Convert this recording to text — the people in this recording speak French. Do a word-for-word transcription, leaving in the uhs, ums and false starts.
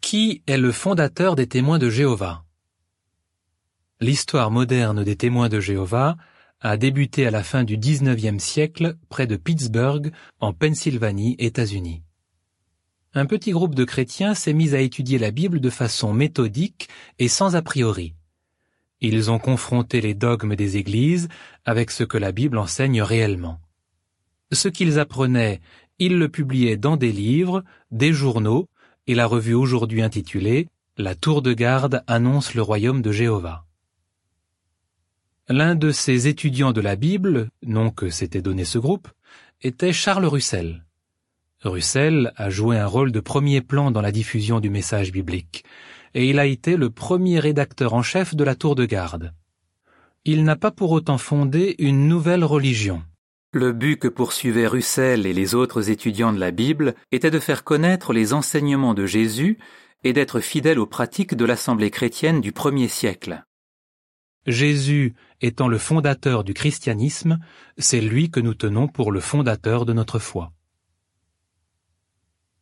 Qui est le fondateur des Témoins de Jéhovah? L'histoire moderne des Témoins de Jéhovah a débuté à la fin du dix-neuvième siècle près de Pittsburgh, en Pennsylvanie, États-Unis. Un petit groupe de chrétiens s'est mis à étudier la Bible de façon méthodique et sans a priori. Ils ont confronté les dogmes des églises avec ce que la Bible enseigne réellement. Ce qu'ils apprenaient, ils le publiaient dans des livres, des journaux et la revue aujourd'hui intitulée « La tour de garde annonce le royaume de Jéhovah ». L'un de ces étudiants de la Bible, nom que s'était donné ce groupe, était Charles Russell. Russell a joué un rôle de premier plan dans la diffusion du message biblique, et il a été le premier rédacteur en chef de la tour de garde. Il n'a pas pour autant fondé une nouvelle religion. Le but que poursuivaient Russell et les autres étudiants de la Bible était de faire connaître les enseignements de Jésus et d'être fidèles aux pratiques de l'Assemblée chrétienne du premier siècle. Jésus étant le fondateur du christianisme, c'est lui que nous tenons pour le fondateur de notre foi.